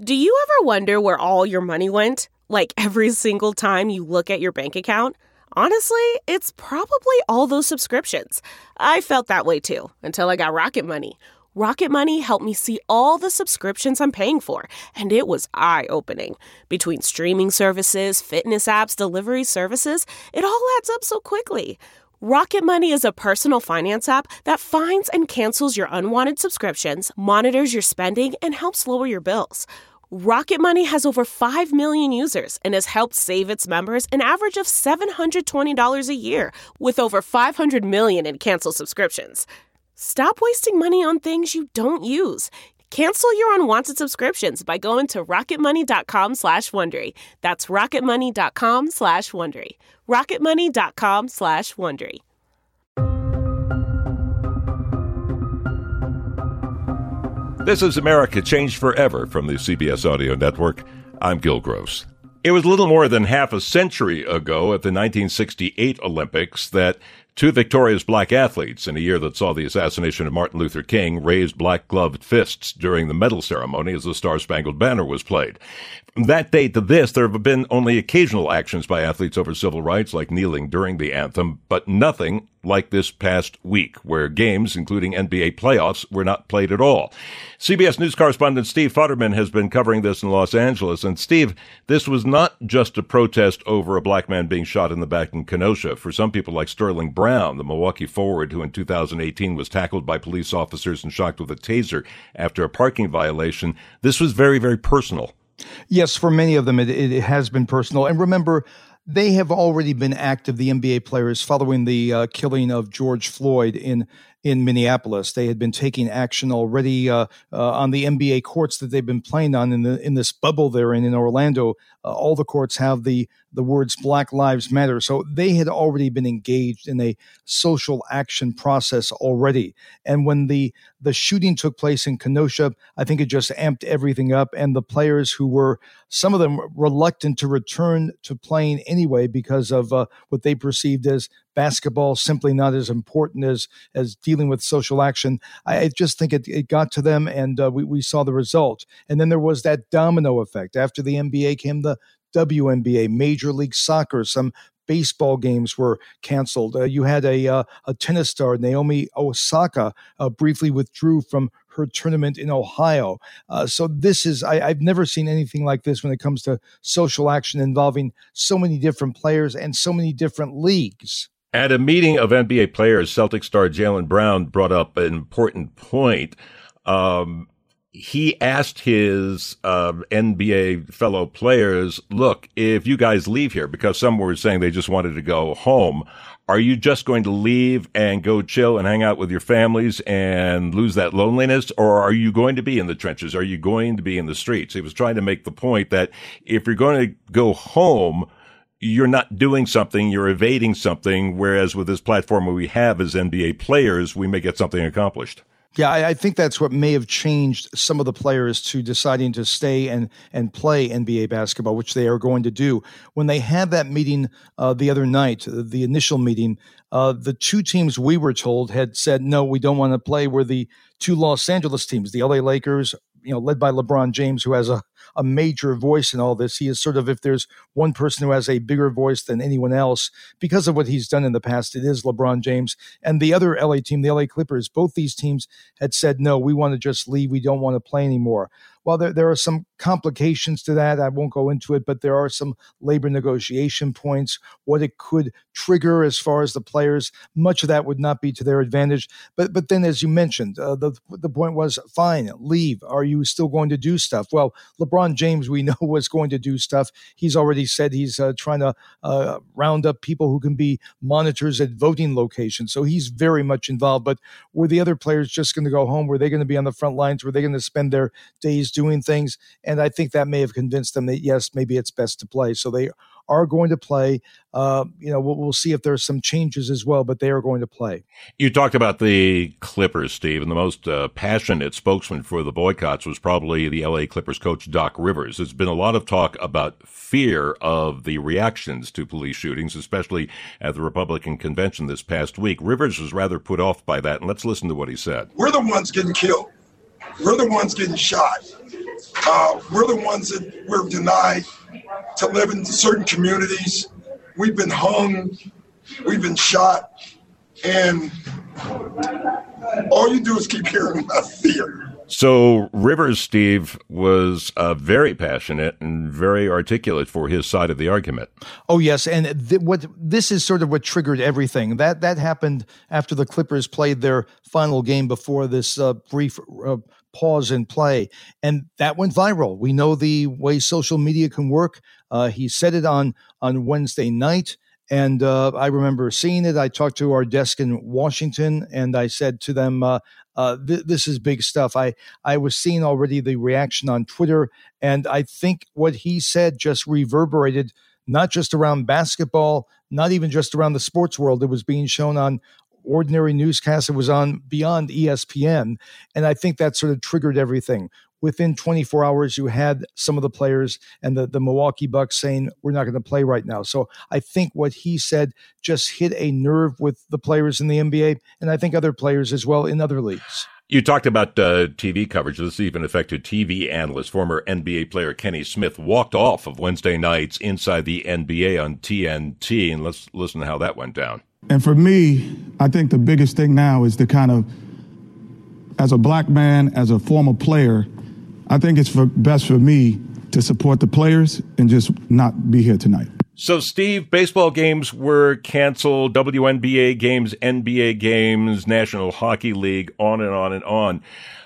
Do you ever wonder where all your money went? Like every single time you look at your bank account? Honestly, it's probably all those subscriptions. I felt that way too, until I got Rocket Money. Rocket Money helped me see all the subscriptions I'm paying for, and it was eye-opening. Between streaming services, fitness apps, delivery services, it all adds up so quickly. Rocket Money is a personal finance app that finds and cancels your unwanted subscriptions, monitors your spending, and helps lower your bills. Rocket Money has over 5 million users and has helped save its members an average of $720 a year, with over 500 million in canceled subscriptions. Stop wasting money on things you don't use. Cancel your unwanted subscriptions by going to rocketmoney.com/Wondery. That's rocketmoney.com/Wondery. rocketmoney.com/Wondery. This is America Changed Forever from the CBS Audio Network. I'm Gil Gross. It was a little more than half a century ago at the 1968 Olympics that two victorious black athletes, in a year that saw the assassination of Martin Luther King, raised black-gloved fists during the medal ceremony as the Star-Spangled Banner was played. From that date to this, there have been only occasional actions by athletes over civil rights, like kneeling during the anthem, but nothing like this past week, where games, including NBA playoffs, were not played at all. CBS News correspondent Steve Futterman has been covering this in Los Angeles. And Steve, this was not just a protest over a black man being shot in the back in Kenosha. For some people like Sterling Brown, the Milwaukee forward who in 2018 was tackled by police officers and shocked with a taser after a parking violation, this was very, very personal. Yes, for many of them, it has been personal. And remember, they have already been active, the NBA players, following the killing of George Floyd in Minneapolis. They had been taking action already on the NBA courts that they've been playing on in this bubble they're in Orlando. All the courts have the words Black Lives Matter. So they had already been engaged in a social action process already. And when the shooting took place in Kenosha, I think it just amped everything up. And the players who were, some of them reluctant to return to playing anyway because of what they perceived as basketball simply not as important as dealing with social action. I just think it got to them, and we saw the result. And then there was that domino effect. After the NBA came the WNBA, Major League Soccer, some baseball games were canceled. You had a tennis star, Naomi Osaka, briefly withdrew from her tournament in Ohio. So this is, I've never seen anything like this when it comes to social action involving so many different players and so many different leagues. At a meeting of NBA players, Celtic star Jaylen Brown brought up an important point. He asked his NBA fellow players, look, if you guys leave here, because some were saying they just wanted to go home, are you just going to leave and go chill and hang out with your families and lose that loneliness? Or are you going to be in the trenches? Are you going to be in the streets? He was trying to make the point that if you're going to go home, you're not doing something, you're evading something, whereas with this platform we have as NBA players, we may get something accomplished. Yeah, I think that's what may have changed some of the players to deciding to stay and play NBA basketball, which they are going to do. When they had that meeting the other night, the initial meeting, the two teams we were told had said, no, we don't want to play, were the two Los Angeles teams, the LA Lakers, led by LeBron James, who has a major voice in all this. He is sort of, if there's one person who has a bigger voice than anyone else, because of what he's done in the past, it is LeBron James. And the other LA team, the LA Clippers, both these teams had said, no, we want to just leave. We don't want to play anymore. Well, there are some complications to that. I won't go into it, but there are some labor negotiation points, what it could trigger as far as the players. Much of that would not be to their advantage. But then, as you mentioned, the point was, fine, leave. Are you still going to do stuff? Well, LeBron James, we know, was going to do stuff. He's already said he's trying to round up people who can be monitors at voting locations. So he's very much involved. But were the other players just going to go home? Were they going to be on the front lines? Were they going to spend their days doing things? And I think that may have convinced them that, yes, maybe it's best to play. So they are going to play. We'll see if there's some changes as well, but they are going to play. You talked about the Clippers, Steve, and the most passionate spokesman for the boycotts was probably the LA Clippers coach, Doc Rivers. There's been a lot of talk about fear of the reactions to police shootings, especially at the Republican convention this past week. Rivers was rather put off by that, and let's listen to what he said. We're the ones getting killed. We're the ones getting shot. We're the ones that we're denied to live in certain communities. We've been hung, we've been shot, and all you do is keep hearing about fear. So Rivers, Steve, was very passionate and very articulate for his side of the argument. Oh, yes. And this is sort of what triggered everything. That happened after the Clippers played their final game before this brief pause in play. And that went viral. We know the way social media can work. He said it on Wednesday night. And I remember seeing it. I talked to our desk in Washington, and I said to them, this is big stuff. I was seeing already the reaction on Twitter, and I think what he said just reverberated, not just around basketball, not even just around the sports world. It was being shown on ordinary newscasts. It was on beyond ESPN. And I think that sort of triggered everything. Within 24 hours, you had some of the players and the Milwaukee Bucks saying, we're not going to play right now. So I think what he said just hit a nerve with the players in the NBA, and I think other players as well in other leagues. You talked about TV coverage. This even affected TV analyst. Former NBA player Kenny Smith walked off of Wednesday nights Inside the NBA on TNT, and let's listen to how that went down. And for me, I think the biggest thing now is to kind of, as a black man, as a former player, I think it's best for me to support the players and just not be here tonight. So, Steve, baseball games were canceled, WNBA games, NBA games, National Hockey League, on and on and on.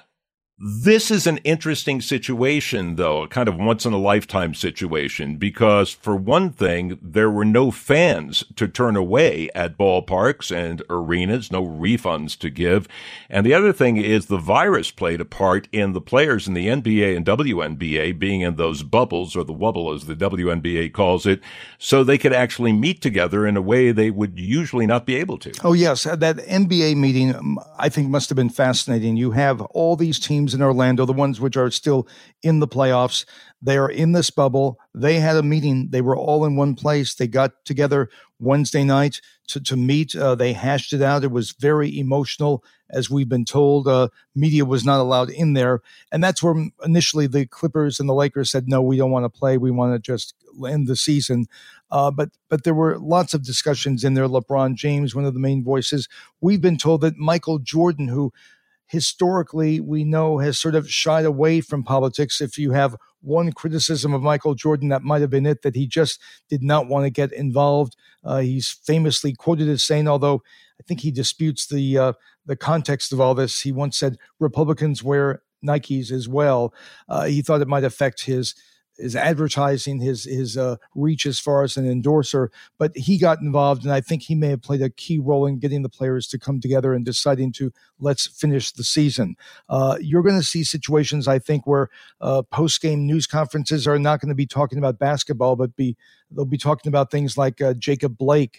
This is an interesting situation, though, a kind of once-in-a-lifetime situation, because, for one thing, there were no fans to turn away at ballparks and arenas, no refunds to give. And the other thing is the virus played a part in the players in the NBA and WNBA being in those bubbles, or the wubble as the WNBA calls it, so they could actually meet together in a way they would usually not be able to. Oh, yes. That NBA meeting, I think, must have been fascinating. You have all these teams in Orlando, the ones which are still in the playoffs. They are in this bubble. They had a meeting. They were all in one place. They got together Wednesday night to meet. They hashed it out. It was very emotional, as we've been told. Media was not allowed in there. And that's where initially the Clippers and the Lakers said, no, we don't want to play. We want to just end the season. But there were lots of discussions in there. LeBron James, one of the main voices. We've been told that Michael Jordan, who historically we know has sort of shied away from politics. If you have one criticism of Michael Jordan, that might have been it, that he just did not want to get involved. He's famously quoted as saying, although I think he disputes the context of all this, he once said Republicans wear Nikes as well. He thought it might affect his advertising, his reach as far as an endorser, but he got involved, and I think he may have played a key role in getting the players to come together and deciding to let's finish the season. You're going to see situations, I think, where post-game news conferences are not going to be talking about basketball, but they'll be talking about things like Jacob Blake,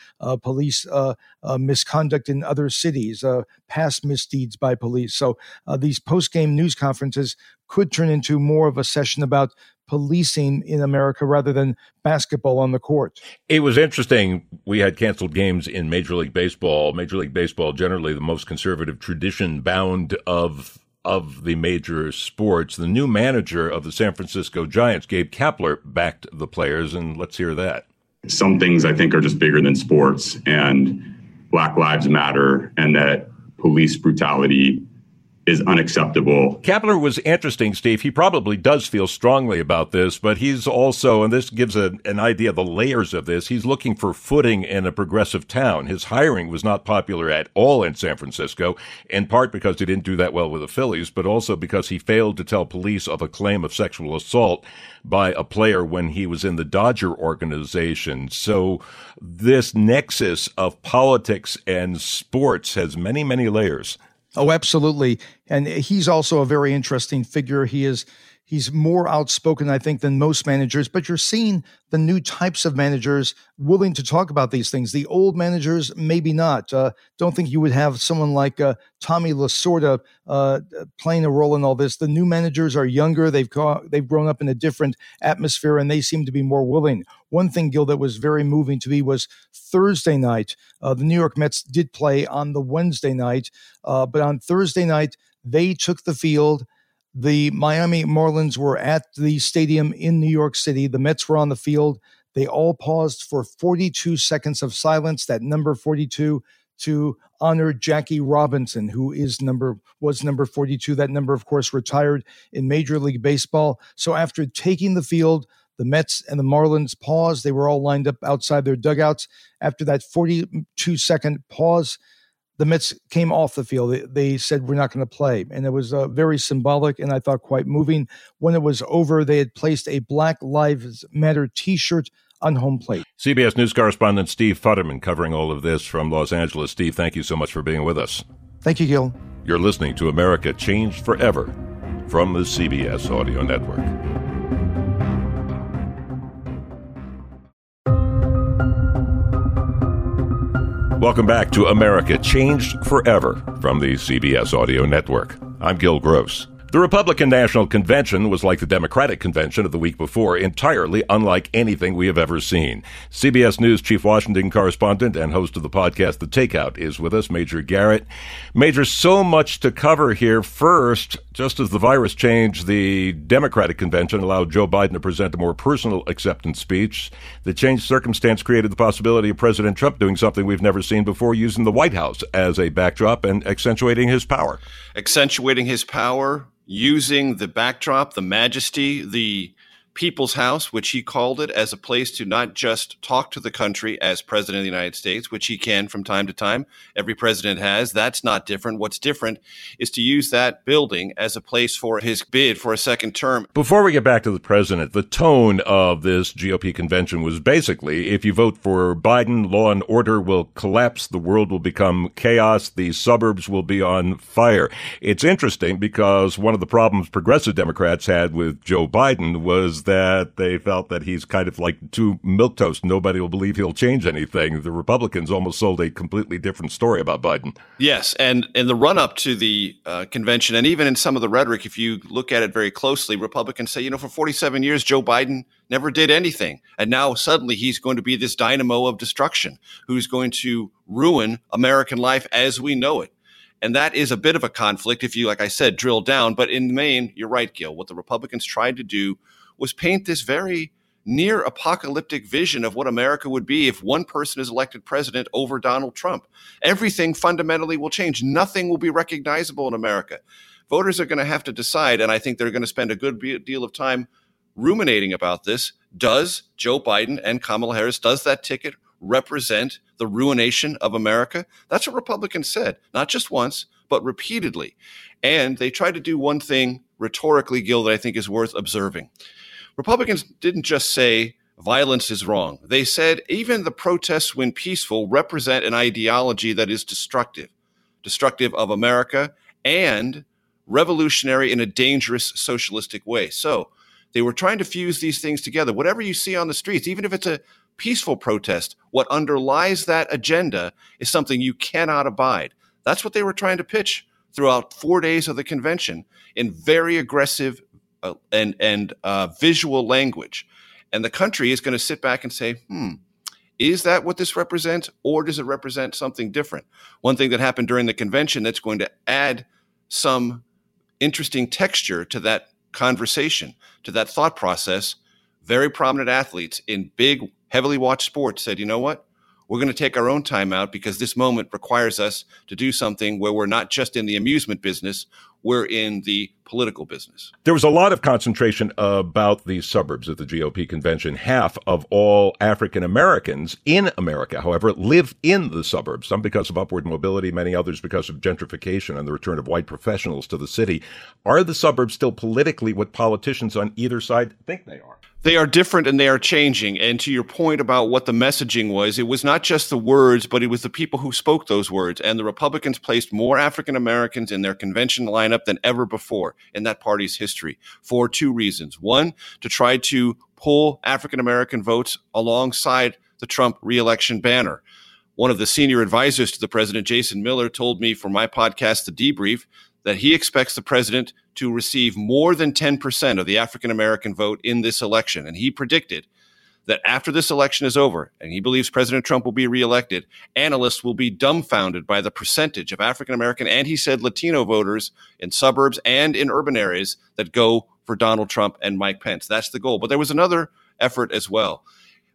police misconduct in other cities, past misdeeds by police. So these post-game news conferences could turn into more of a session about policing in America rather than basketball on the court. It was interesting. We had canceled games in Major League Baseball. Major League Baseball, generally the most conservative tradition bound of the major sports. The new manager of the San Francisco Giants, Gabe Kapler, backed the players, and let's hear that. Some things I think are just bigger than sports, and Black Lives Matter, and that police brutality is unacceptable. Kapler was interesting, Steve. He probably does feel strongly about this, but he's also, and this gives an idea of the layers of this, he's looking for footing in a progressive town. His hiring was not popular at all in San Francisco, in part because he didn't do that well with the Phillies, but also because he failed to tell police of a claim of sexual assault by a player when he was in the Dodger organization. So this nexus of politics and sports has many, many layers. Oh, absolutely. And he's also a very interesting figure. He's more outspoken, I think, than most managers, but you're seeing the new types of managers willing to talk about these things. The old managers, maybe not. Don't think you would have someone like Tommy Lasorda playing a role in all this. The new managers are younger. They've grown up in a different atmosphere, and they seem to be more willing. One thing, Gil, that was very moving to me was Thursday night. The New York Mets did play on the Wednesday night, but on Thursday night, they took the field. The Miami Marlins were at the stadium in New York City. The Mets were on the field. They all paused for 42 seconds of silence, that number 42, to honor Jackie Robinson, who was number 42. That number, of course, retired in Major League Baseball. So after taking the field, the Mets and the Marlins paused. They were all lined up outside their dugouts. After that 42-second pause, the Mets came off the field. They said, we're not going to play. And it was very symbolic and I thought quite moving. When it was over, they had placed a Black Lives Matter T-shirt on home plate. CBS News correspondent Steve Futterman covering all of this from Los Angeles. Steve, thank you so much for being with us. Thank you, Gil. You're listening to America Changed Forever from the CBS Audio Network. Welcome back to America Changed Forever from the CBS Audio Network. I'm Gil Gross. The Republican National Convention was like the Democratic Convention of the week before, entirely unlike anything we have ever seen. CBS News Chief Washington correspondent and host of the podcast The Takeout is with us, Major Garrett. Major, so much to cover here. First, just as the virus changed, the Democratic Convention allowed Joe Biden to present a more personal acceptance speech. The changed circumstance created the possibility of President Trump doing something we've never seen before, using the White House as a backdrop and accentuating his power. Using the backdrop, the majesty, the People's House, which he called it, as a place to not just talk to the country as president of the United States, which he can from time to time. Every president has. That's not different. What's different is to use that building as a place for his bid for a second term. Before we get back to the president, the tone of this GOP convention was basically, if you vote for Biden, law and order will collapse, the world will become chaos, the suburbs will be on fire. It's interesting because one of the problems progressive Democrats had with Joe Biden was that they felt that he's kind of like too milquetoast. Nobody will believe he'll change anything. The Republicans almost sold a completely different story about Biden. Yes, and in the run-up to the convention, and even in some of the rhetoric, if you look at it very closely, Republicans say, for 47 years, Joe Biden never did anything. And now suddenly he's going to be this dynamo of destruction who's going to ruin American life as we know it. And that is a bit of a conflict if you, like I said, drill down. But in the main, you're right, Gil. What the Republicans tried to do was paint this very near apocalyptic vision of what America would be if one person is elected president over Donald Trump. Everything fundamentally will change. Nothing will be recognizable in America. Voters are going to have to decide, and I think they're going to spend a good deal of time ruminating about this. Does Joe Biden and Kamala Harris, does that ticket represent the ruination of America? That's what Republicans said, not just once, but repeatedly. And they tried to do one thing rhetorically, Gil, that I think is worth observing. Republicans didn't just say violence is wrong. They said even the protests, when peaceful, represent an ideology that is destructive of America and revolutionary in a dangerous socialistic way. So they were trying to fuse these things together. Whatever you see on the streets, even if it's a peaceful protest, what underlies that agenda is something you cannot abide. That's what they were trying to pitch throughout 4 days of the convention in very aggressive and visual language. And the country is going to sit back and say, is that what this represents, or does it represent something different? One thing that happened during the convention that's going to add some interesting texture to that conversation, to that thought process, very prominent athletes in big, heavily watched sports said, you know what? We're going to take our own time out because this moment requires us to do something where we're not just in the amusement business, we're in the political business. There was a lot of concentration about the suburbs at the GOP convention. Half of all African Americans in America, however, live in the suburbs, some because of upward mobility, many others because of gentrification and the return of white professionals to the city. Are the suburbs still politically what politicians on either side think they are? They are different and they are changing. And to your point about what the messaging was, it was not just the words, but it was the people who spoke those words. And the Republicans placed more African Americans in their convention lineup than ever before in that party's history for two reasons. One, to try to pull African American votes alongside the Trump reelection banner. One of the senior advisors to the president, Jason Miller, told me for my podcast, The Debrief, that he expects the president to receive more than 10% of the African American vote in this election. And he predicted that after this election is over, and he believes President Trump will be reelected, analysts will be dumbfounded by the percentage of African American and, he said, Latino voters in suburbs and in urban areas that go for Donald Trump and Mike Pence. That's the goal. But there was another effort as well.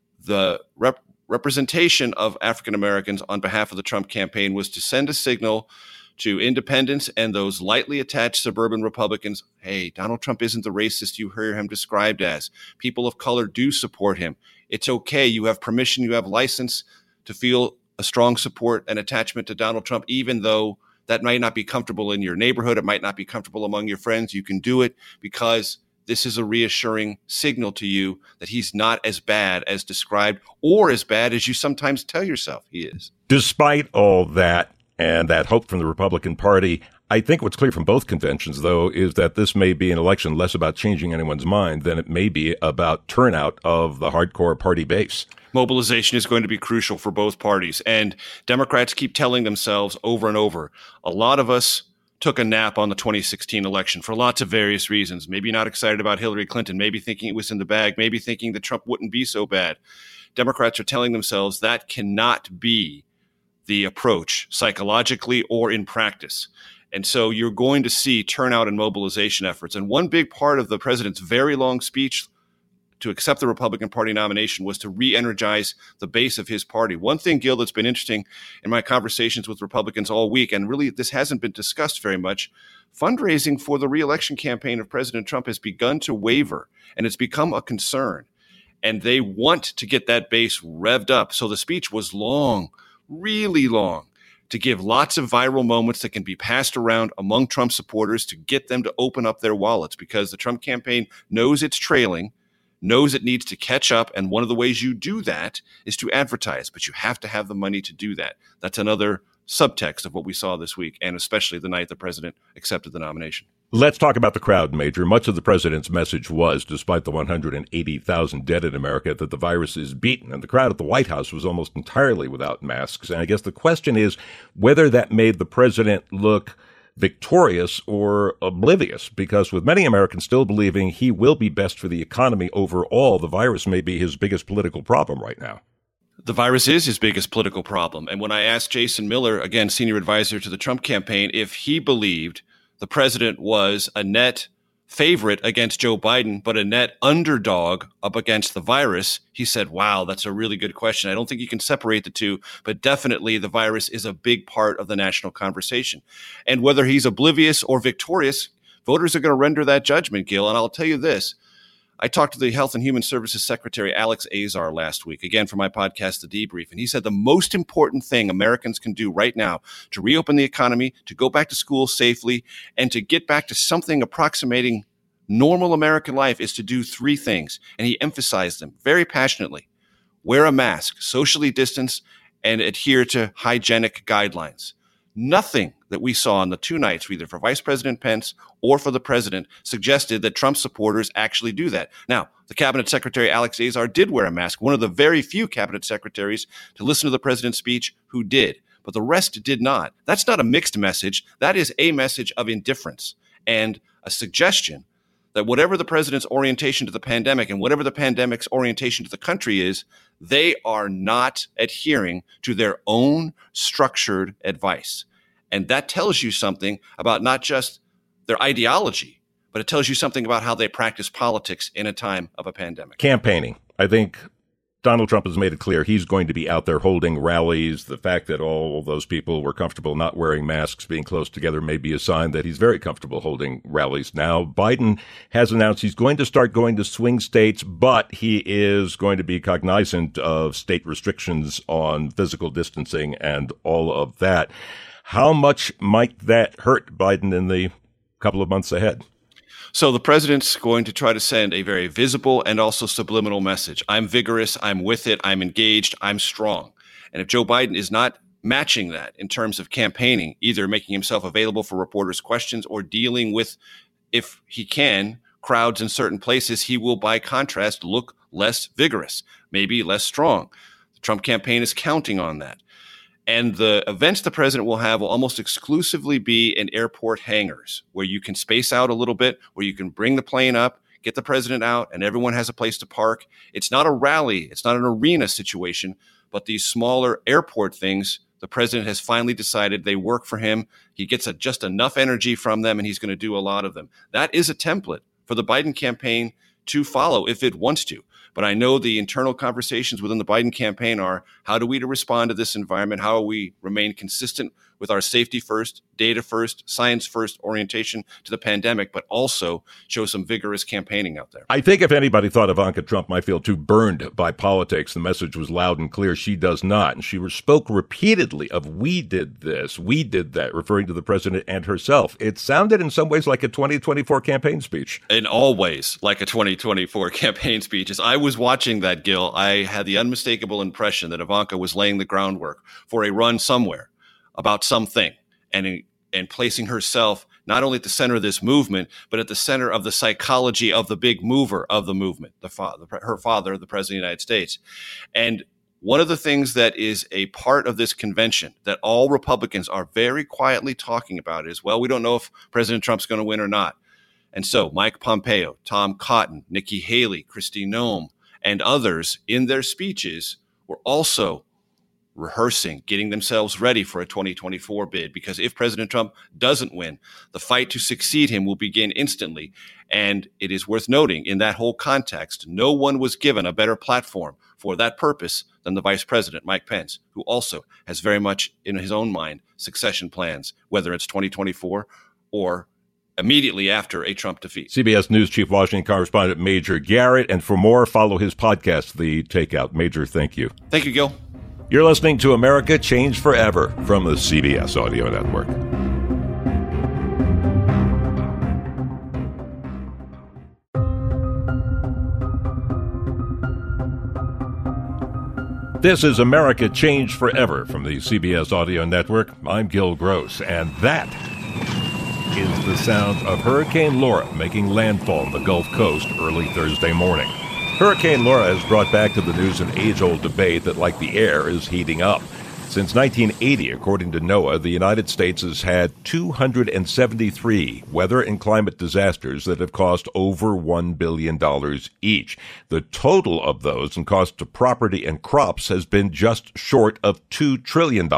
The representation of African Americans on behalf of the Trump campaign was to send a signal to independents and those lightly attached suburban Republicans. Hey, Donald Trump isn't the racist you hear him described as. People of color do support him. It's okay. You have permission, you have license to feel a strong support and attachment to Donald Trump, even though that might not be comfortable in your neighborhood. It might not be comfortable among your friends. You can do it because this is a reassuring signal to you that he's not as bad as described or as bad as you sometimes tell yourself he is. Despite all that, and that hope from the Republican Party, I think what's clear from both conventions, though, is that this may be an election less about changing anyone's mind than it may be about turnout of the hardcore party base. Mobilization is going to be crucial for both parties. And Democrats keep telling themselves over and over, a lot of us took a nap on the 2016 election for lots of various reasons. Maybe not excited about Hillary Clinton, maybe thinking it was in the bag, maybe thinking that Trump wouldn't be so bad. Democrats are telling themselves that cannot be the approach psychologically or in practice. And so you're going to see turnout and mobilization efforts. And one big part of the president's very long speech to accept the Republican Party nomination was to re-energize the base of his party. One thing, Gil, that's been interesting in my conversations with Republicans all week, and really this hasn't been discussed very much, fundraising for the re-election campaign of President Trump has begun to waver, and it's become a concern. And they want to get that base revved up. So the speech was long, really long, to give lots of viral moments that can be passed around among Trump supporters to get them to open up their wallets, because the Trump campaign knows it's trailing, knows it needs to catch up. And one of the ways you do that is to advertise, but you have to have the money to do that. That's another subtext of what we saw this week, and especially the night the president accepted the nomination. Let's talk about the crowd, Major. Much of the president's message was, despite the 180,000 dead in America, that the virus is beaten. And the crowd at the White House was almost entirely without masks. And I guess the question is whether that made the president look victorious or oblivious, because with many Americans still believing he will be best for the economy overall, the virus may be his biggest political problem right now. The virus is his biggest political problem. And when I asked Jason Miller, again, senior advisor to the Trump campaign, if he believed the president was a net favorite against Joe Biden, but a net underdog up against the virus, he said, wow, that's a really good question. I don't think you can separate the two, but definitely the virus is a big part of the national conversation. And whether he's oblivious or victorious, voters are going to render that judgment, Gil. And I'll tell you this. I talked to the Health and Human Services Secretary, Alex Azar, last week, again, for my podcast, The Debrief. And he said the most important thing Americans can do right now to reopen the economy, to go back to school safely, and to get back to something approximating normal American life is to do three things. And he emphasized them very passionately. Wear a mask, socially distance, and adhere to hygienic guidelines. Nothing that we saw on the two nights, either for Vice President Pence or for the president, suggested that Trump supporters actually do that. Now, the Cabinet Secretary, Alex Azar, did wear a mask, one of the very few Cabinet Secretaries to listen to the president's speech who did, but the rest did not. That's not a mixed message. That is a message of indifference and a suggestion that whatever the president's orientation to the pandemic and whatever the pandemic's orientation to the country is, they are not adhering to their own structured advice. And that tells you something about not just their ideology, but it tells you something about how they practice politics in a time of a pandemic. Campaigning. I think Donald Trump has made it clear he's going to be out there holding rallies. The fact that all those people were comfortable not wearing masks, being close together, may be a sign that he's very comfortable holding rallies now. Biden has announced he's going to start going to swing states, but he is going to be cognizant of state restrictions on physical distancing and all of that. How much might that hurt Biden in the couple of months ahead? So the president's going to try to send a very visible and also subliminal message. I'm vigorous. I'm with it. I'm engaged. I'm strong. And if Joe Biden is not matching that in terms of campaigning, either making himself available for reporters' questions or dealing with, if he can, crowds in certain places, he will, by contrast, look less vigorous, maybe less strong. The Trump campaign is counting on that. And the events the president will have will almost exclusively be in airport hangars, where you can space out a little bit, where you can bring the plane up, get the president out, and everyone has a place to park. It's not a rally. It's not an arena situation, but these smaller airport things, the president has finally decided they work for him. He gets just enough energy from them, and he's going to do a lot of them. That is a template for the Biden campaign to follow if it wants to. But I know the internal conversations within the Biden campaign are, how do we respond to this environment? How do we remain consistent with our safety first, data first, science first orientation to the pandemic, but also show some vigorous campaigning out there? I think if anybody thought Ivanka Trump might feel too burned by politics, the message was loud and clear. She does not. And she spoke repeatedly of we did this, we did that, referring to the president and herself. It sounded in some ways like a 2024 campaign speech. In all ways, like a 2024 campaign speech. As I was watching that, Gil, I had the unmistakable impression that Ivanka was laying the groundwork for a run somewhere about something and placing herself not only at the center of this movement, but at the center of the psychology of the big mover of the movement, her father, the president of the United States. And one of the things that is a part of this convention that all Republicans are very quietly talking about is, well, we don't know if President Trump's going to win or not. And so Mike Pompeo, Tom Cotton, Nikki Haley, Kristi Noem, and others in their speeches were also rehearsing, getting themselves ready for a 2024 bid, because if President Trump doesn't win, the fight to succeed him will begin instantly. And it is worth noting, in that whole context, no one was given a better platform for that purpose than the Vice President, Mike Pence, who also has very much in his own mind succession plans, whether it's 2024 or immediately after a Trump defeat. CBS News Chief Washington Correspondent Major Garrett. And for more, follow his podcast, The Takeout. Major, thank you. Thank you, Gil. You're listening to America Changed Forever from the CBS Audio Network. This is America Changed Forever from the CBS Audio Network. I'm Gil Gross, and that is the sound of Hurricane Laura making landfall on the Gulf Coast early Thursday morning. Hurricane Laura has brought back to the news an age-old debate that, like the air, is heating up. Since 1980, according to NOAA, the United States has had 273 weather and climate disasters that have cost over $1 billion each. The total of those in cost to property and crops has been just short of $2 trillion.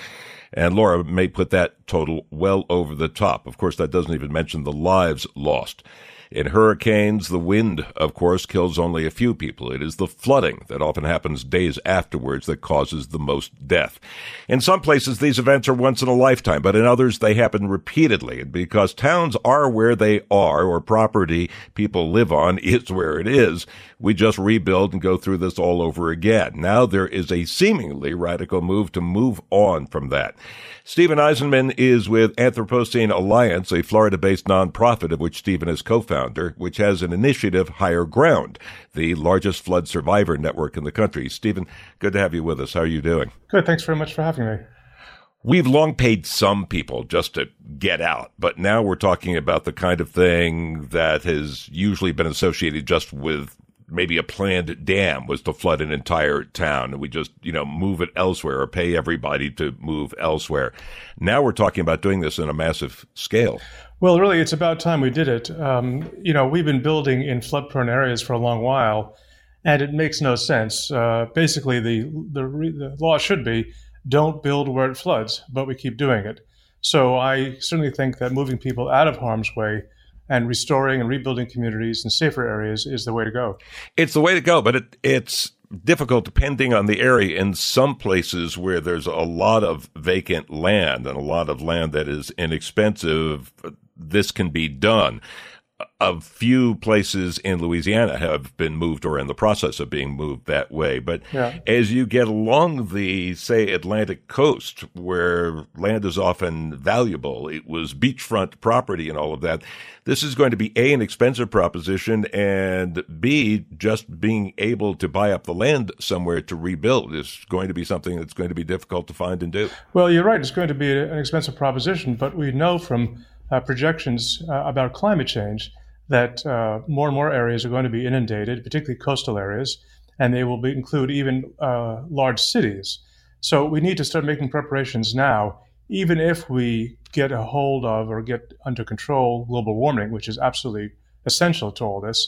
And Laura may put that total well over the top. Of course, that doesn't even mention the lives lost. In hurricanes, the wind, of course, kills only a few people. It is the flooding that often happens days afterwards that causes the most death. In some places, these events are once in a lifetime, but in others, they happen repeatedly. And because towns are where they are, or property people live on is where it is, we just rebuild and go through this all over again. Now there is a seemingly radical move to move on from that. Steven Eisenman is with Anthropocene Alliance, a Florida-based nonprofit of which Steven is co-founder, which has an initiative, Higher Ground, the largest flood survivor network in the country. Steven, good to have you with us. How are you doing? Good. Thanks very much for having me. We've long paid some people just to get out, but now we're talking about the kind of thing that has usually been associated just with maybe a planned dam was to flood an entire town, and we just, move it elsewhere or pay everybody to move elsewhere. Now we're talking about doing this on a massive scale. Well, really, it's about time we did it. We've been building in flood-prone areas for a long while, and it makes no sense. Basically, the law should be don't build where it floods, but we keep doing it. So I certainly think that moving people out of harm's way and restoring and rebuilding communities in safer areas is the way to go. It's the way to go, but it's difficult depending on the area. In some places where there's a lot of vacant land and a lot of land that is inexpensive, this can be done. A few places in Louisiana have been moved or in the process of being moved that way. But as you get along the, say, Atlantic coast, where land is often valuable, it was beachfront property and all of that, this is going to be A, an expensive proposition, and B, just being able to buy up the land somewhere to rebuild is going to be something that's going to be difficult to find and do. Well, you're right. It's going to be an expensive proposition, but we know from projections about climate change that more and more areas are going to be inundated, particularly coastal areas, and they will include even large cities. So we need to start making preparations now, even if we get a hold of or get under control global warming, which is absolutely essential to all this.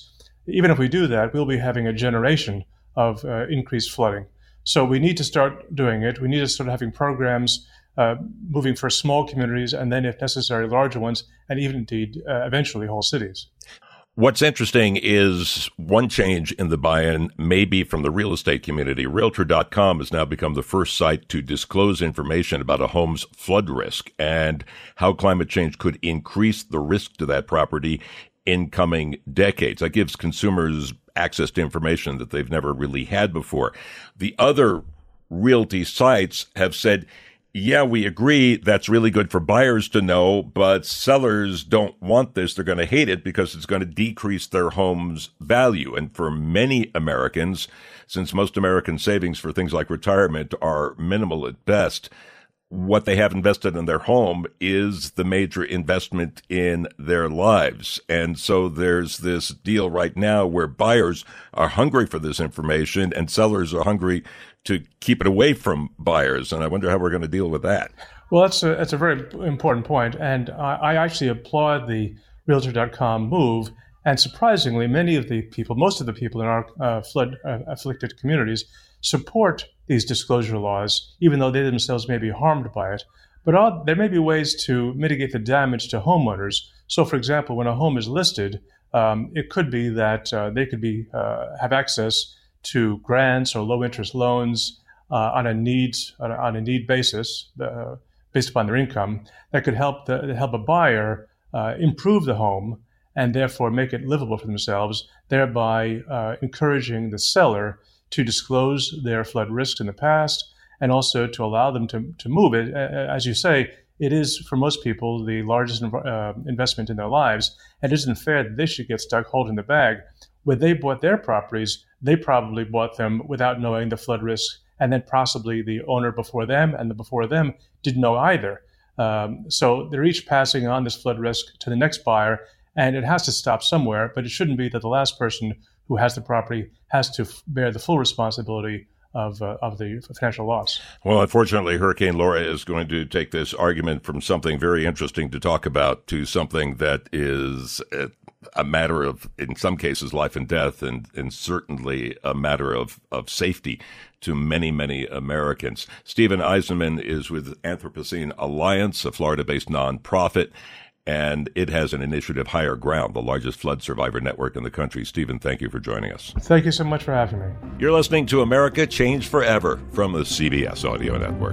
even if we do that, we'll be having a generation of increased flooding. So we need to start doing it. We need to start having programs moving for small communities and then, if necessary, larger ones, and even indeed eventually whole cities. What's interesting is one change in the buy-in may be from the real estate community. Realtor.com has now become the first site to disclose information about a home's flood risk and how climate change could increase the risk to that property in coming decades. That gives consumers access to information that they've never really had before. The other realty sites have said, yeah, we agree that's really good for buyers to know, but sellers don't want this. They're going to hate it because it's going to decrease their home's value. And for many Americans, since most American savings for things like retirement are minimal at best, what they have invested in their home is the major investment in their lives. And so there's this deal right now where buyers are hungry for this information and sellers are hungry to keep it away from buyers. And I wonder how we're going to deal with that. Well, that's a very important point. And I actually applaud the Realtor.com move. And surprisingly, most of the people in our flood-afflicted communities support these disclosure laws, even though they themselves may be harmed by it. But there may be ways to mitigate the damage to homeowners. So, for example, when a home is listed, it could be that they could have access to grants or low-interest loans on a need basis, based upon their income, that could help a buyer improve the home and therefore make it livable for themselves, thereby encouraging the seller to disclose their flood risks in the past and also to allow them to move it. As you say, it is, for most people, the largest investment in their lives, and it isn't fair that they should get stuck holding the bag. When they bought their properties, they probably bought them without knowing the flood risk, and then possibly the owner before them and the before them didn't know either. So they're each passing on this flood risk to the next buyer, and it has to stop somewhere, but it shouldn't be that the last person who has the property has to bear the full responsibility of the financial loss. Well, unfortunately, Hurricane Laura is going to take this argument from something very interesting to talk about to something that is a matter of, in some cases, life and death, and certainly a matter of safety to many, many Americans. Steven Eisenman is with Anthropocene Alliance, a Florida-based nonprofit, and it has an initiative, Higher Ground, the largest flood survivor network in the country. Steven, thank you for joining us. Thank you so much for having me. You're listening to America Changed Forever from the CBS Audio Network.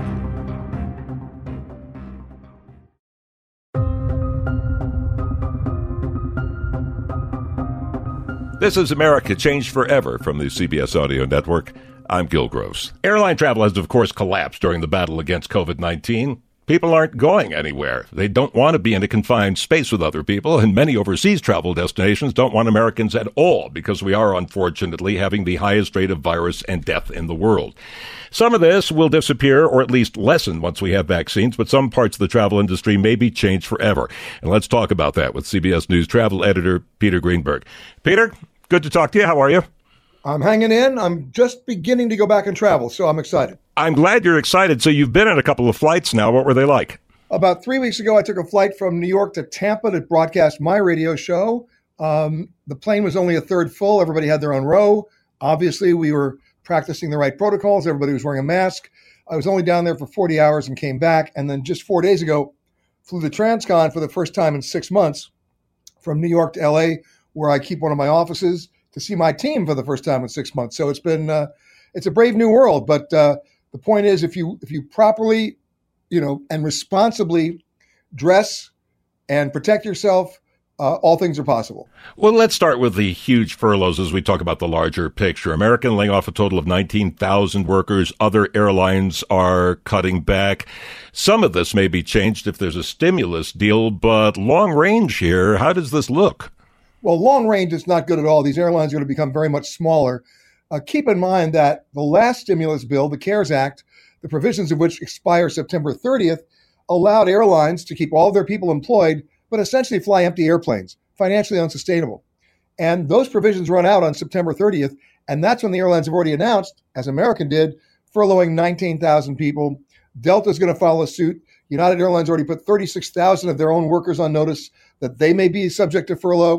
This is America Changed Forever from the CBS Audio Network. I'm Gil Gross. Airline travel has, of course, collapsed during the battle against COVID-19. People aren't going anywhere. They don't want to be in a confined space with other people, and many overseas travel destinations don't want Americans at all because we are, unfortunately, having the highest rate of virus and death in the world. Some of this will disappear or at least lessen once we have vaccines, but some parts of the travel industry may be changed forever. And let's talk about that with CBS News travel editor Peter Greenberg. Peter, good to talk to you. How are you? I'm hanging in. I'm just beginning to go back and travel, so I'm excited. I'm glad you're excited. So you've been on a couple of flights now. What were they like? About 3 weeks ago, I took a flight from New York to Tampa to broadcast my radio show. The plane was only a third full. Everybody had their own row. Obviously, we were practicing the right protocols. Everybody was wearing a mask. I was only down there for 40 hours and came back. And then just 4 days ago, flew the Transcon for the first time in 6 months from New York to L.A., where I keep one of my offices, to see my team for the first time in 6 months. So it's been it's a brave new world. But the point is, if you properly, and responsibly dress and protect yourself, all things are possible. Well, let's start with the huge furloughs as we talk about the larger picture. American laying off a total of 19,000 workers. Other airlines are cutting back. Some of this may be changed if there's a stimulus deal, but long range here, how does this look? Well, long range is not good at all. These airlines are going to become very much smaller. Keep in mind that the last stimulus bill, the CARES Act, the provisions of which expire September 30th, allowed airlines to keep all of their people employed, but essentially fly empty airplanes, financially unsustainable. And those provisions run out on September 30th, and that's when the airlines have already announced, as American did, furloughing 19,000 people. Delta's going to follow suit. United Airlines already put 36,000 of their own workers on notice that they may be subject to furlough.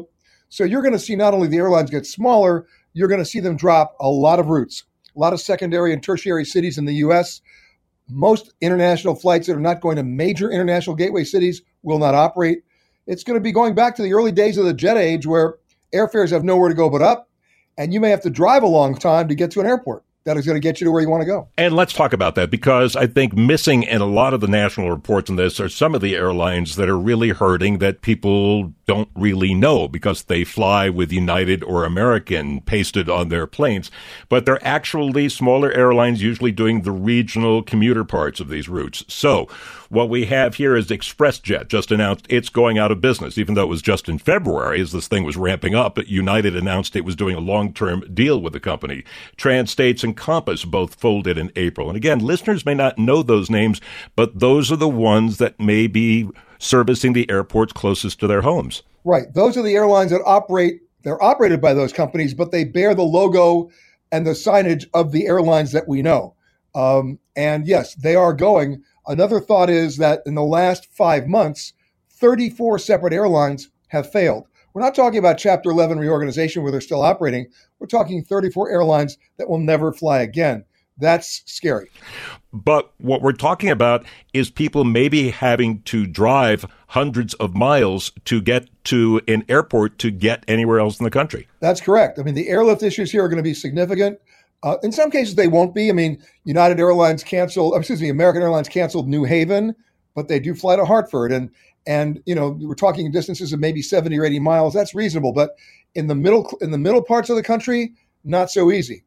So you're going to see not only the airlines get smaller, you're going to see them drop a lot of routes, a lot of secondary and tertiary cities in the U.S. Most international flights that are not going to major international gateway cities will not operate. It's going to be going back to the early days of the jet age where airfares have nowhere to go but up, and you may have to drive a long time to get to an airport. That is going to get you to where you want to go. And let's talk about that, because I think missing in a lot of the national reports on this are some of the airlines that are really hurting that people don't really know because they fly with United or American pasted on their planes. But they're actually smaller airlines usually doing the regional commuter parts of these routes. So what we have here is ExpressJet just announced it's going out of business, even though it was just in February as this thing was ramping up. But United announced it was doing a long-term deal with the company. TransStates and Compass both folded in April. And again, listeners may not know those names, but those are the ones that may be servicing the airports closest to their homes. Right. Those are the airlines that operate. They're operated by those companies, but they bear the logo and the signage of the airlines that we know. And yes, they are going. Another thought is that in the last 5 months, 34 separate airlines have failed. We're not talking about Chapter 11 reorganization where they're still operating. We're talking 34 airlines that will never fly again. That's scary. But what we're talking about is people maybe having to drive hundreds of miles to get to an airport to get anywhere else in the country. That's correct. I mean, the airlift issues here are going to be significant. In some cases, they won't be. I mean, American Airlines canceled New Haven, but they do fly to Hartford. And we're talking distances of maybe 70 or 80 miles. That's reasonable. But in the middle parts of the country, not so easy.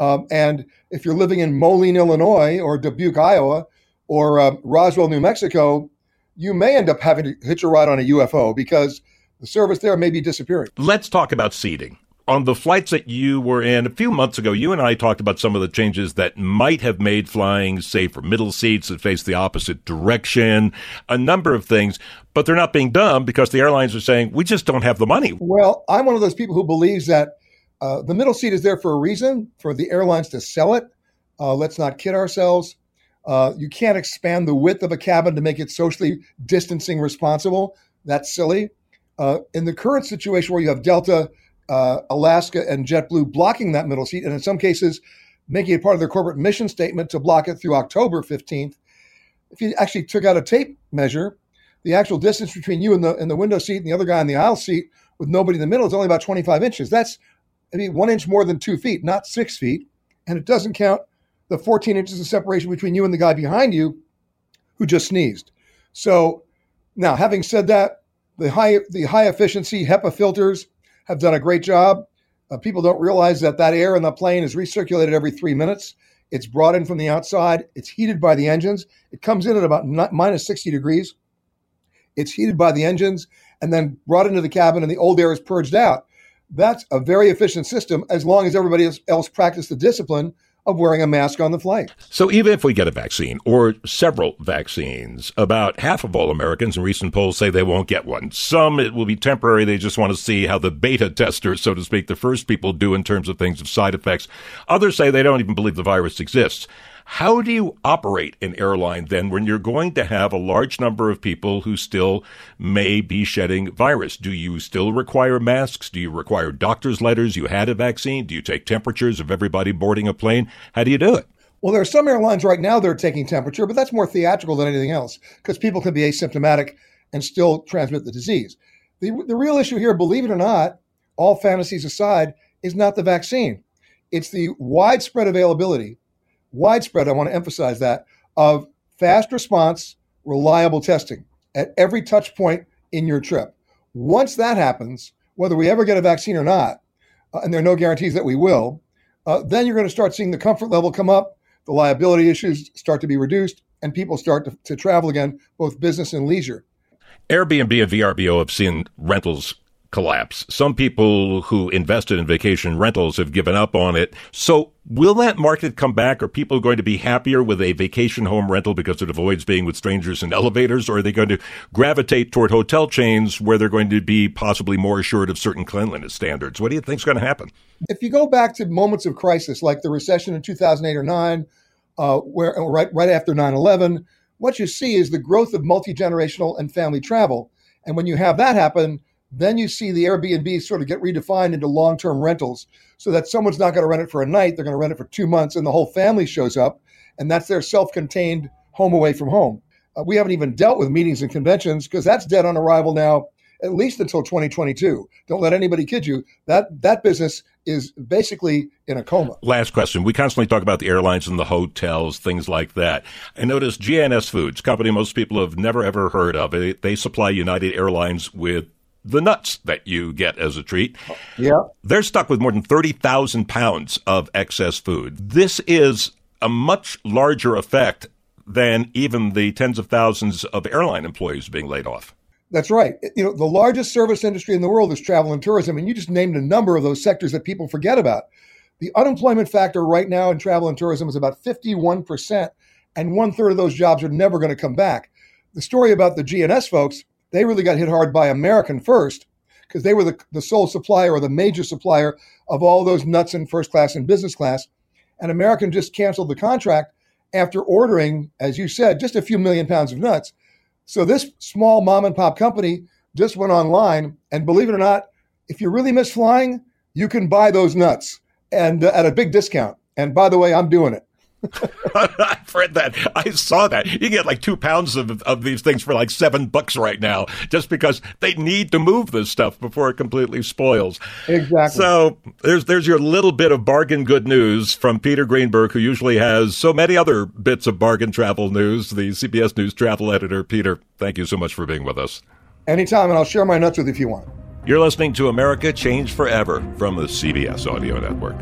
And if you're living in Moline, Illinois, or Dubuque, Iowa, or Roswell, New Mexico, you may end up having to hitch a ride on a UFO because the service there may be disappearing. Let's talk about seating. On the flights that you were in a few months ago, you and I talked about some of the changes that might have made flying safer. Middle seats that face the opposite direction, a number of things, but they're not being done because the airlines are saying, we just don't have the money. Well, I'm one of those people who believes that the middle seat is there for a reason, for the airlines to sell it. Let's not kid ourselves. You can't expand the width of a cabin to make it socially distancing responsible. That's silly. In the current situation where you have Delta, Alaska, and JetBlue blocking that middle seat, and in some cases making it part of their corporate mission statement to block it through October 15th, if you actually took out a tape measure, the actual distance between you and the window seat and the other guy in the aisle seat with nobody in the middle is only about 25 inches. That's 1 inch more than 2 feet, not 6 feet. And it doesn't count the 14 inches of separation between you and the guy behind you who just sneezed. So now, having said that, the high efficiency HEPA filters have done a great job. People don't realize that air in the plane is recirculated every 3 minutes. It's brought in from the outside. It's heated by the engines. It comes in at about minus 60 degrees. It's heated by the engines and then brought into the cabin, and the old air is purged out. That's a very efficient system as long as everybody else practice the discipline of wearing a mask on the flight. So even if we get a vaccine or several vaccines, about half of all Americans in recent polls say they won't get one. Some, it will be temporary. They just want to see how the beta testers, so to speak, the first people do in terms of things of side effects. Others say they don't even believe the virus exists. How do you operate an airline then when you're going to have a large number of people who still may be shedding virus? Do you still require masks? Do you require doctor's letters? You had a vaccine? Do you take temperatures of everybody boarding a plane? How do you do it? Well, there are some airlines right now that are taking temperature, but that's more theatrical than anything else because people can be asymptomatic and still transmit the disease. The real issue here, believe it or not, all fantasies aside, is not the vaccine. It's the widespread availability. Widespread, I want to emphasize that, of fast response, reliable testing at every touch point in your trip. Once that happens, whether we ever get a vaccine or not, and there are no guarantees that we will, then you're going to start seeing the comfort level come up, the liability issues start to be reduced, and people start to travel again, both business and leisure. Airbnb and VRBO have seen rentals collapse. Some people who invested in vacation rentals have given up on it. So will that market come back? Are people going to be happier with a vacation home rental because it avoids being with strangers in elevators? Or are they going to gravitate toward hotel chains where they're going to be possibly more assured of certain cleanliness standards? What do you think is going to happen? If you go back to moments of crisis, like the recession in 2008 or 9, where right after 9/11, what you see is the growth of multi-generational and family travel. And when you have that happen, Then you see the Airbnb sort of get redefined into long-term rentals so that someone's not going to rent it for a night. They're going to rent it for 2 months, and the whole family shows up, and that's their self-contained home away from home. We haven't even dealt with meetings and conventions because that's dead on arrival now, at least until 2022. Don't let anybody kid you. That business is basically in a coma. Last question. We constantly talk about the airlines and the hotels, things like that. I noticed GNS Foods, company most people have never, ever heard of. They supply United Airlines with the nuts that you get as a treat. Yeah. They're stuck with more than 30,000 pounds of excess food. This is a much larger effect than even the tens of thousands of airline employees being laid off. That's right. The largest service industry in the world is travel and tourism, and you just named a number of those sectors that people forget about. The unemployment factor right now in travel and tourism is about 51%, and 1/3 of those jobs are never going to come back. The story about the GNS folks, they really got hit hard by American first because they were the sole supplier or the major supplier of all those nuts in first class and business class, and American just canceled the contract after ordering, as you said, just a few million pounds of nuts. So this small mom and pop company just went online, and believe it or not, if you really miss flying, you can buy those nuts and at a big discount. And by the way, I'm doing it. I've read that. I saw that. You get like 2 pounds of these things for like $7 right now, just because they need to move this stuff before it completely spoils. Exactly. So there's your little bit of bargain good news from Peter Greenberg, who usually has so many other bits of bargain travel news, the CBS News travel editor. Peter, thank you so much for being with us. Anytime, and I'll share my nuts with you if you want. You're listening to America Changed Forever from the CBS Audio Network.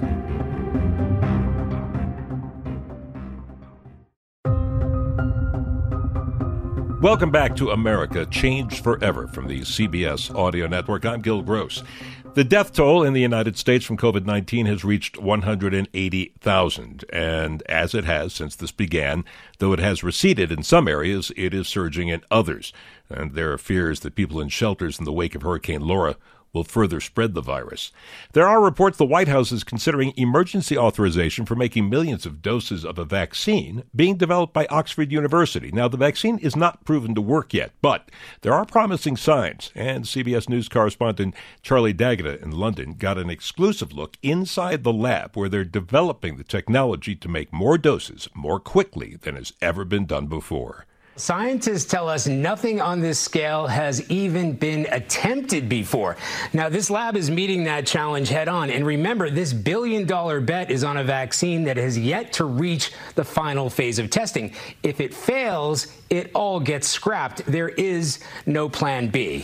Welcome back to America Changed Forever from the CBS Audio Network. I'm Gil Gross. The death toll in the United States from COVID-19 has reached 180,000. And as it has since this began, though it has receded in some areas, it is surging in others. And there are fears that people in shelters in the wake of Hurricane Laura will further spread the virus. There are reports the White House is considering emergency authorization for making millions of doses of a vaccine being developed by Oxford University. Now, the vaccine is not proven to work yet, but there are promising signs, and CBS News correspondent Charlie D'Agata in London got an exclusive look inside the lab where they're developing the technology to make more doses more quickly than has ever been done before. Scientists tell us nothing on this scale has even been attempted before. Now, this lab is meeting that challenge head on. And remember, this billion-dollar bet is on a vaccine that has yet to reach the final phase of testing. If it fails, it all gets scrapped. There is no plan B.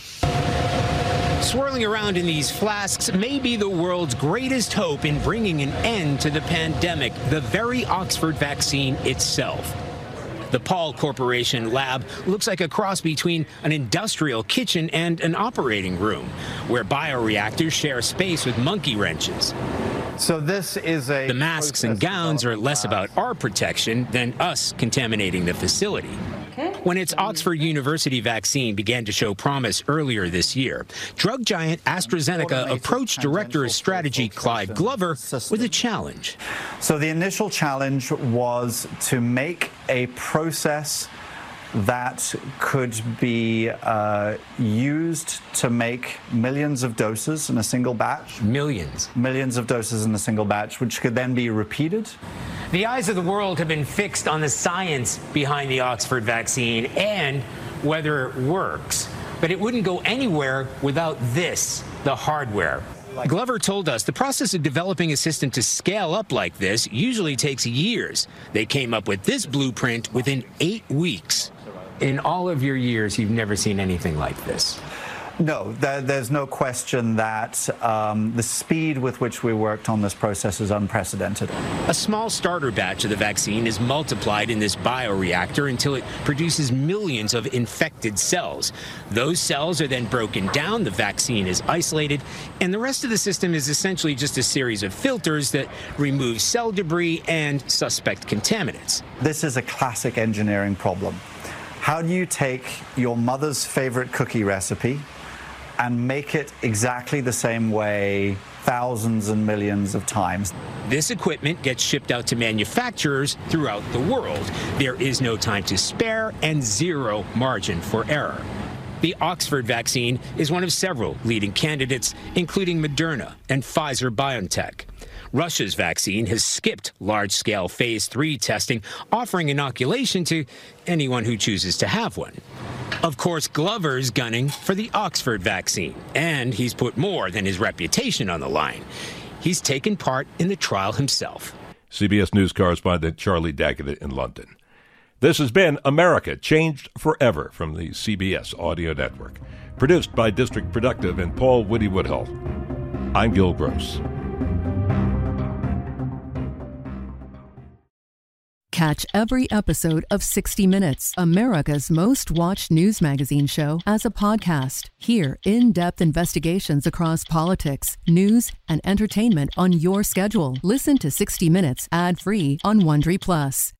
Swirling around in these flasks may be the world's greatest hope in bringing an end to the pandemic, the very Oxford vaccine itself. The Pall Corporation lab looks like a cross between an industrial kitchen and an operating room, where bioreactors share space with monkey wrenches. So this is the masks and gowns are less about our protection than us contaminating the facility. When its Oxford University vaccine began to show promise earlier this year, drug giant AstraZeneca approached Director of Strategy Clive Glover with a challenge. So the initial challenge was to make a process that could be used to make millions of doses in a single batch. Millions of doses in a single batch, which could then be repeated. The eyes of the world have been fixed on the science behind the Oxford vaccine and whether it works. But it wouldn't go anywhere without this, the hardware. Glover told us the process of developing a system to scale up like this usually takes years. They came up with this blueprint within 8 weeks. In all of your years, you've never seen anything like this. No, there's no question that the speed with which we worked on this process is unprecedented. A small starter batch of the vaccine is multiplied in this bioreactor until it produces millions of infected cells. Those cells are then broken down, the vaccine is isolated, and the rest of the system is essentially just a series of filters that remove cell debris and suspect contaminants. This is a classic engineering problem. How do you take your mother's favorite cookie recipe and make it exactly the same way thousands and millions of times? This equipment gets shipped out to manufacturers throughout the world. There is no time to spare and zero margin for error. The Oxford vaccine is one of several leading candidates, including Moderna and Pfizer-BioNTech. Russia's vaccine has skipped large-scale phase 3 testing, offering inoculation to anyone who chooses to have one. Of course, Glover's gunning for the Oxford vaccine, and he's put more than his reputation on the line. He's taken part in the trial himself. CBS News correspondent Charlie Daggett in London. This has been America Changed Forever from the CBS Audio Network. Produced by District Productive and Paul Woody-Woodhull. I'm Gil Gross. Catch every episode of 60 Minutes, America's most watched news magazine show, as a podcast. Hear in-depth investigations across politics, news, and entertainment on your schedule. Listen to 60 Minutes ad-free on Wondery Plus.